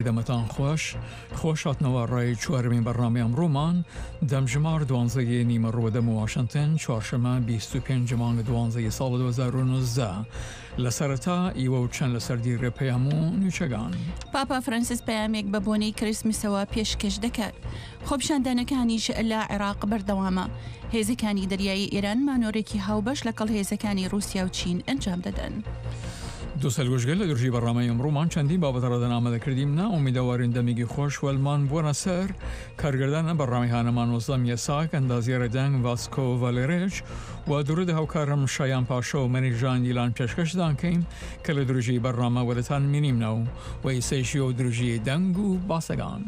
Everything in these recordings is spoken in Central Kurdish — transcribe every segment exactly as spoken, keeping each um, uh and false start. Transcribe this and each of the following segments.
دەمەتان خۆش خۆشاتنەوە ڕای چوارمین بەڕنامەی ئەمڕۆمان دەمژمار دوانزەیە نیمە ڕۆدەم و واشنتن چوارشەمە بیست و پێنج مانگە دوانزەی ساڵ دوو هەزار و نۆزدە لە سەرەتا ئیوە و چەند لە سەردی ڕێپەیام و نوچەگان. پاپا فرانسیس پەیامێک بە بۆنەی کریسمسەوە پێشکەش دەکات. خۆپیشاندانەکانیش لە عێراق بەردەوامە. هێزەکانی دەریایی ئێران مانۆرێکی هاوبەش لەگەڵ هێزەکانی رووسیا و چین ئەنجام دەدەن. دو سەلگۆشگەل لە درژی بەڕامەی ئەمڕۆمان چەندین بابەتە ڕادەنامەدەکردیمنا ئومیدەوارین دەمێکی خۆش وەلمان بوونە سەر کارگردانە بەڕامی هانەمان وەزەم یەساک ئەندازیارە دەنگ ڤاسکۆ ڤالێرێچ و درودە هاوکارم شایان پاشە و مەریژان دیلان پێشکەشدان کەین کە لە درژی بەڕامە وەدەتان مینیمنە و وەیسەیشی و درژی دەنگ و باسەگان.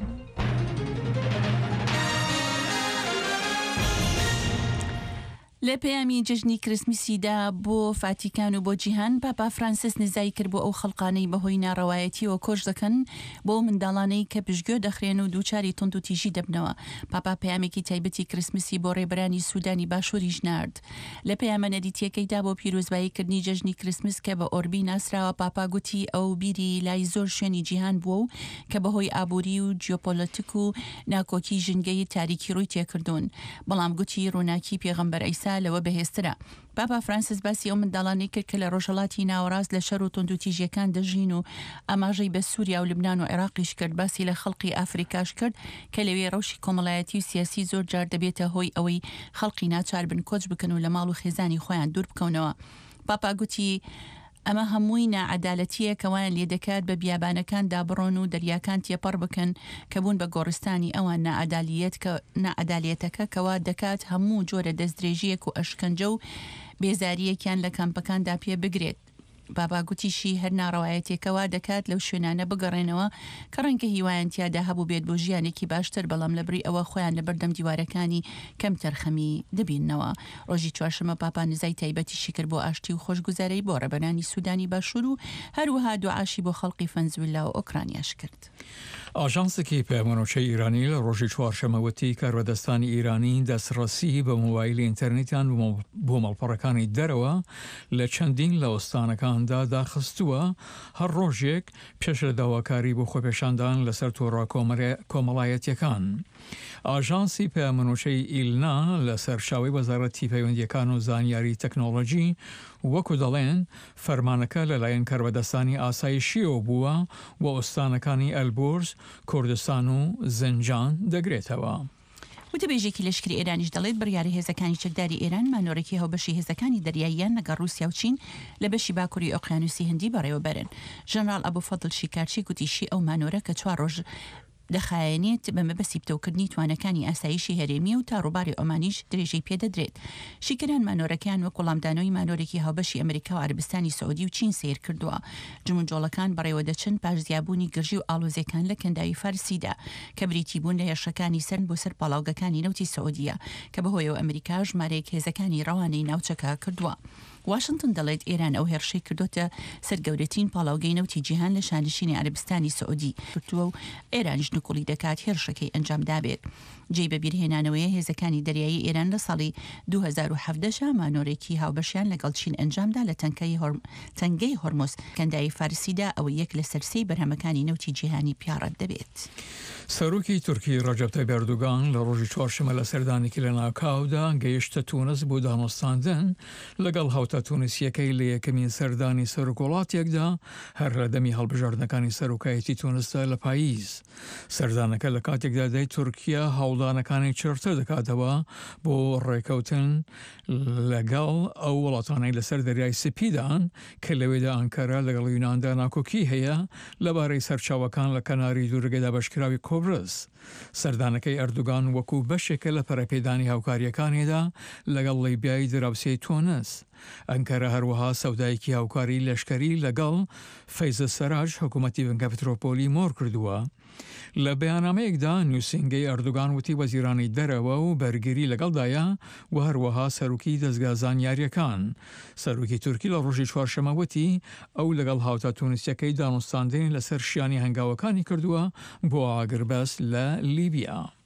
لە پەیامی جژنی کریسمسیدا بۆ فاتیکان و بۆ جیهان پاپا فرانسیس نزای کرد بۆ ئەو خەڵقانەی بەهۆی ناڕەوایەتیەوە کۆش دەکەن بۆ منداڵانەی کە پشتگوێ دەخرێن و دووچاری تۆند و تیژی دەبنەوە. پاپا پەیامێکی تایبەتی کریسمسی بۆ ڕێبەرانی سوودانی باشووری ژنارد. لە پەیامە نەدیتیەکەیدا بۆ پیرۆزباییکردنی جژنی کریسمس کە بە ئۆربی ناسراوە پاپا گوتی ئەو بیری لای زۆر شوێنی جیهان بووە و کە بەهۆی ئابووری و جیۆپۆلۆتیک و ناکۆکی ژنگەی تاریکی ڕووی تێکردوون. بەڵام گوتی ڕووناکی پێغەمبەر ئەیسا لەوە بەهێزترە. پاپا فرانسیس باسی ئەو منداڵانەی کرد کە لە ڕۆژهەڵاتی ناوەڕاست لە شەر و تۆند و تیژیەکان دەژین و ئاماژەی بە سووریا و لوبنان و عێراقیش کرد. باسی لە خەڵقی ئافریکاش کرد کە لەوێ ڕەوشی کۆمەڵایەتی و سیاسی زۆر جار دەبێتە هۆی ئەوەی خەڵقی ناچار بن کۆچ بکەن و لە ماڵ و خێزانی خۆیان دوور بکەونەوە. پاپا گوتی ئەمە هەمووی نائەدالەتیە کەوان لێ دەکات بە بیابانەکان دابڕۆن و دەریاکان تێپەڕ بکەن کە بوون بە گۆڕستانی ئەوان نائەدالیەت کە نائەدالێتەکە کەوا دەکات هەموو جۆرە دەستدرێژیەک و ئەشکەنجە و بێزاریەکیان لە کەمپەکاندا پێ بگرێت. بابا گوتیشی هەر ناڕەوایەتێکەوە دەکات لەو شوێنانە بگەڕێنەوە کە ڕەنگە هیوایان تیادا هەبوو بێت بۆ ژیانێکی باشتر، بەڵام لەبری ئەوە خۆیان لە بەردەم دیوارەکانی کەم تەرخەمی دەبینەوە. ڕۆژی چوارشەمە پاپا نزای تایبەتیشی کرد بۆ ئاشتی و خۆشگوزارەی بۆ ڕێبەرانی سوودانی باشوور و هەروەها دوعاشی بۆ خەڵقی ڤەنزوێلا و ئۆکرانیاش کرد. ئاژانسێکی پەیامەنۆچەی ئیرانی لە ڕۆژی چوارشەمەوەتی کاربەدەستانی ئیرانی دەستڕەسی بە مۆبایلی ئینتەرنێتیان بۆ مەڵپەڕەکانی دەرەوە لە چەندین لە وەستانەکاندا داخستووە هەر ڕۆژێک پێش لە داواکاری بۆ خۆپێشاندان لەسەر تۆڕە کۆمەڵایەتیەکان. ئاژانسی پەیامەنۆچەی ئیلنا لە سەرچاوی وەزارەتی پەیوەندیەکان و زانیاری تەکنۆلۆژی وەکو دەڵێن فەرمانەکە لەلایەن کاربەدەستانی ئاسایشیەوە بووە و ئۆستانەکانی ئەلبۆرز، کوردستان و زنجان دەگرێتەوە. وتەبێژێکی لەشکری ئێرانیش دەڵێت بڕیاری هێزەکانی چەکداری ئێران مانۆرەکی هەوبەشی هێزەکانی دەریاییان لەگەڵ رووسیا و چین لە بەشی باکووری ئۆقیانوسی هەندی بەڕێوەبەرن. ژەنەڕاڵ ئەبوفەدڵ شیکارچی گوتیشی ئەو مانۆرە کە چوار ڕۆژ دەخایەنێت بە مەبەستی بتەوکردنی توانەکانی ئاسایشی هەرێمی و تا ڕووباری ئۆمانیش درێژەی پێدەدرێت. شیکەران مانۆرەکان وەک وەڵامدانەوەی مانۆرێکی هاوبەشی ئەمریکا و عەربستانی سەعودی و چین سیر کردووە. جمونجۆڵەکان بەڕێوە دەچن پاش زیابوونی گرژی و ئاڵۆزیەکان لە کەنداوی فارسیدا کە بریتی بوون لە هێرشەکانی سەرن بۆ سەر پاڵاوگەکانی نەوتی سەعودیە کە بەهۆیەوە ئەمریکا ژمارەیەک هێزەکانی ڕەوانەی ناوچەکە کردووە. واشنتن دەڵێت ئێران ئەو هێرشەی کردوتە سەرگەورەترین پاڵاوگەی نەوتی جیهان لە شانشینی عەربستانی سەعودی کردووە و ئێرانیش نکوڵی دەکات هێرشەکەی ئەنجام دابێت. جێی بەبیرهێنانەوەی هێزەکانی دەریایی ئێران لە ساڵی دوو هەزار و هەڤدە مانۆرێکی هاوبەشیان لەگەڵ چین ئەنجامدا لە تەنگەی هۆرمۆز کەنداوی فارسیدا ئەوە یەک لە سەرسەی بەرهەمەکانی نەوتی جیهانی پیاڕەت دەبێت. سەرۆکی تورکی ڕەجەب تایب ئەردوغان لە ڕۆژی چوارشەمە لە سەردانێکی لە ناوکاودا گەیشتە تونس بۆ دامۆستاندن لەگەڵ هاوتە تونسیەکەی لە یەکەمین سەردانی سەرۆکوڵاتێکدا هەر لە دەمی هەڵبژاردنەکانی سەرۆکایەتی تونسدا لە پاییز. سەردانەکە لە کاتێکدا دای تورکیا هەوڵدانەکانی چرتر دەکاتەوە بۆ ڕێکەوتن لەگەڵ ئەو وڵاتانەی لەسەر دەریای سپیدان کە لەوێدا ئەنکەرە لەگەڵ یوناندا ناکۆکی هەیە لەبارەی سەرچاوەکان لە کەناری دوورگەدا بەشکراوی کۆبرس. سەردانەکەی ئەردوغان وەکو بەشێکە لە پەرەپێدانی هاوکاریەکانیدا لەگەڵ لیبیای دراوسێی تونس. ئەنکەرە هەروەها سەودایەکی هاوکاری لەشکری لەگەڵ فەیزە سەراج حکوومەتی بنکە پترۆپۆلی مۆر کردووە. لە بەیاننامەیەکدا نووسینگەی ئەردوغان وتی وەزیرانی دەرەوە و بەرگری لەگەڵدایە و هەروەها سەرۆکی دەستگا زانیاریەکان. سەرۆکی تورکی لە ڕۆژی چوارشەمە وتی ئەو لەگەڵ هاوتە تونسیەکەی دامۆستاندنی لەسەر شیانی هەنگاوەکانی کردووە بۆ ئاگربەست لە لیبیا.